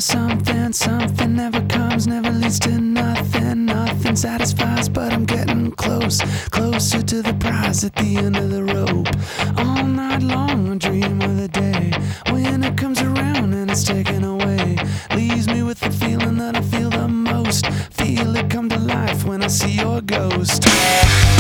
Something never comes, never leads to nothing. Nothing satisfies, but I'm getting closer to the prize at the end of the rope. All night long I dream of the day when it comes around and it's taken away. Leaves me with the feeling that I feel the most. Feel it come to life when I see your ghost.